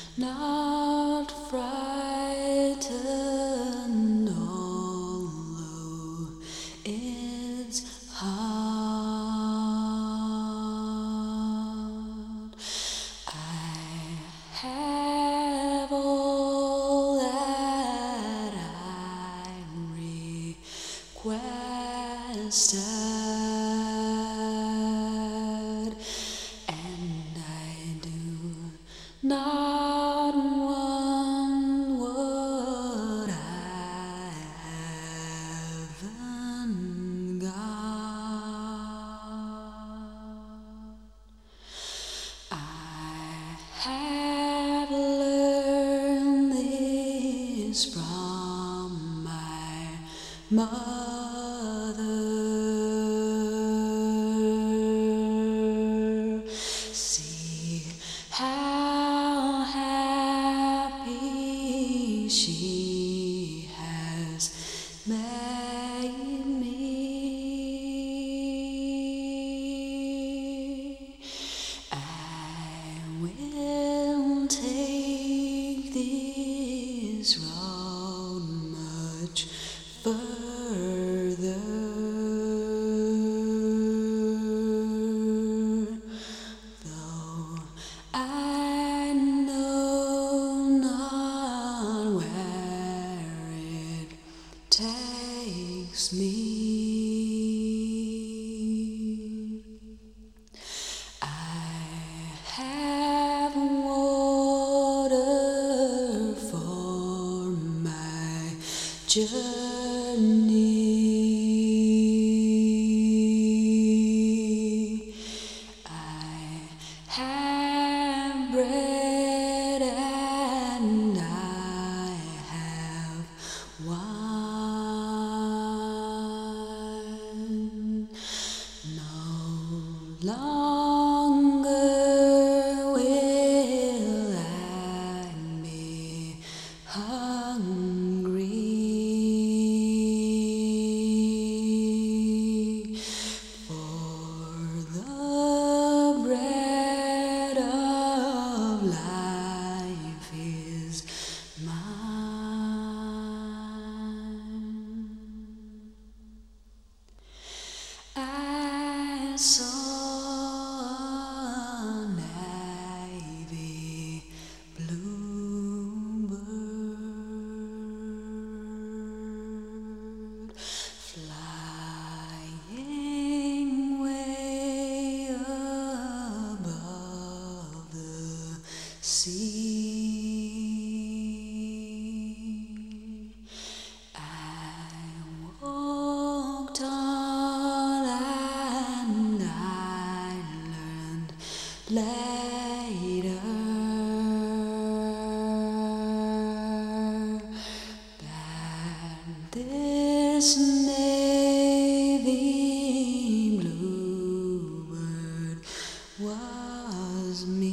not frightened, although it's hard. I have all that I requested, and I do not want what I haven't got. I have learned this from my mother. See how happy she has made me. I will take this road much further, though I know not where it takes me. I have water for my journey. I have bread and I have wine. No longer will I be hungry, for the bread of life is mine. I saw a navy bluebird flying way above the sea. I walked on and I learned later that this navy bluebird was me.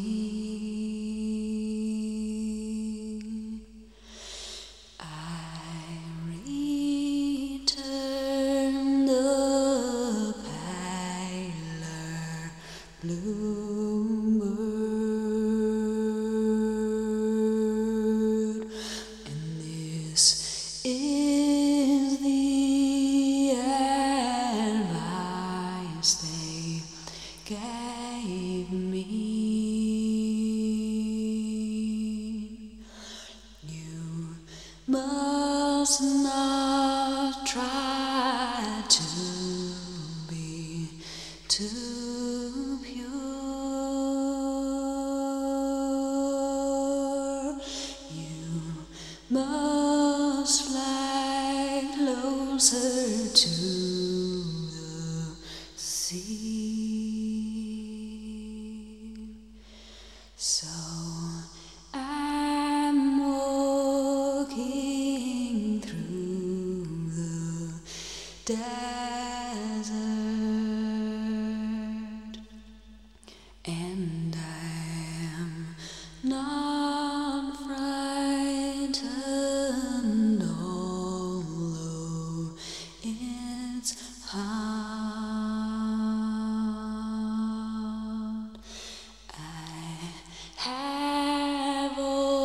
I returned the paler bluebird, and this is the advice they gave me. You must not try to be too pure. You must fly closer to the sea. So I'm walking through the desert, and I am not frightened, although it's hard. I have all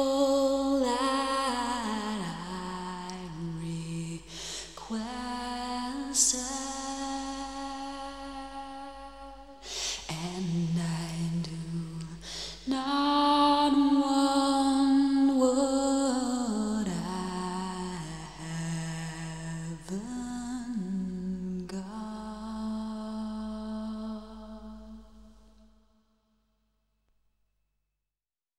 myself.